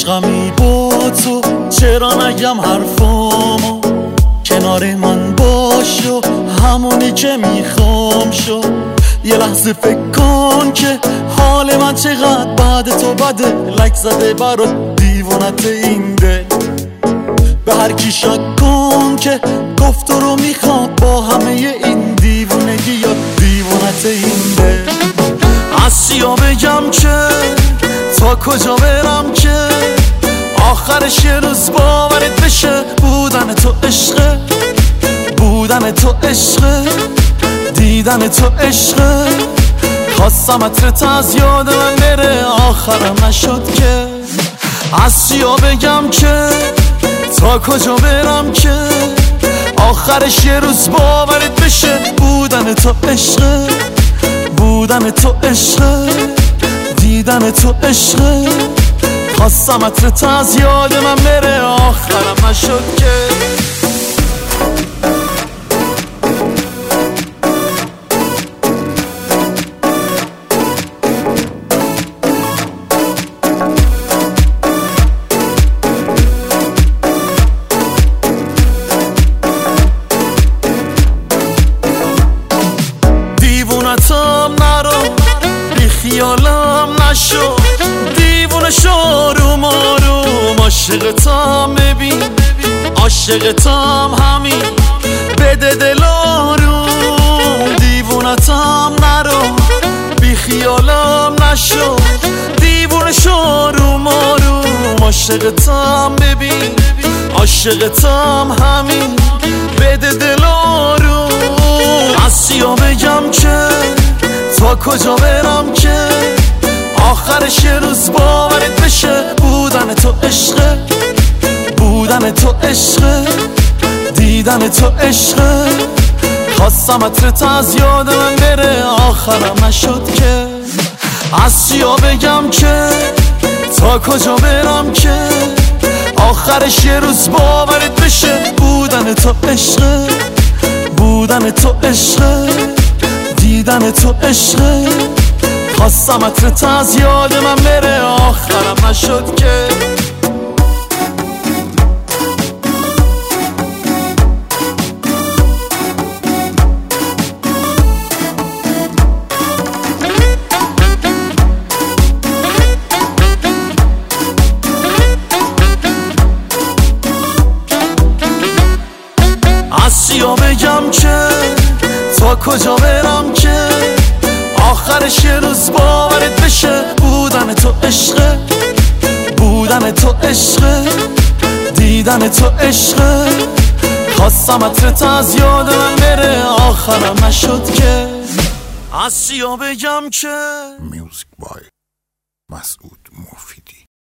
عشقمی با تو، چرا نگم حرفامو؟ کنار من باش و همونی که میخوام شو. یه لحظه فکر کن که حال من چقدر بعد تو بده. لک زده برات دیوونت این دل، به هر کی شک کن که گفت رو میخواد با همه این دیوونگی یا دیوونت این دل. از چیا بگم که تا کجا برم که آخرش یه روز باورت بشه بودن تو عشقه، بودن تو عشقه، دیدن تو عشقه. خواستم عطرت از یاد من بره آخرم نشد که. از چیا بگم که تا کجا برم که آخرش یه روز باورت بشه بودن تو عشقه، بودن تو عشقه، دیدن تو عشقه. خواستم عطرت از یاد من بره آخرم نشد که. دیوونتم نرو، بی خیالم نشو، دیوونه شو روم آروم. عاشقتم ببین، عاشقتم همین، بده دل آروم. دیوونتم نرو، بی خیالم نشو، دیوونه شو روم آروم. عاشقتم ببین، عاشقتم همین، بده دل آروم. از چیا بگم که تا کجا برم که آخرش یه روز باورت بشه بودن تو عشقه، بودن تو عشقه، دیدن تو عشقه. خواستم عطرت از یاد من بره آخرم نشد که. از چیا بگم که تا کجا برم که آخرش یه روز باورت بشه بودن تو عشقه، بودن تو عشقه، دیدن تو عشقه. خواستم عطرت از یاد من بره آخرم نشد که. از چیا بگم که تا کجا برم که آخرش یه روز باورت بشه بودن تو عشقه، بودن تو عشقه، دیدن تو عشقه. خواستم عطرت از یاد من بره آخرم نشد که. از چیا بگم که میوزیک بای مسعود موفی.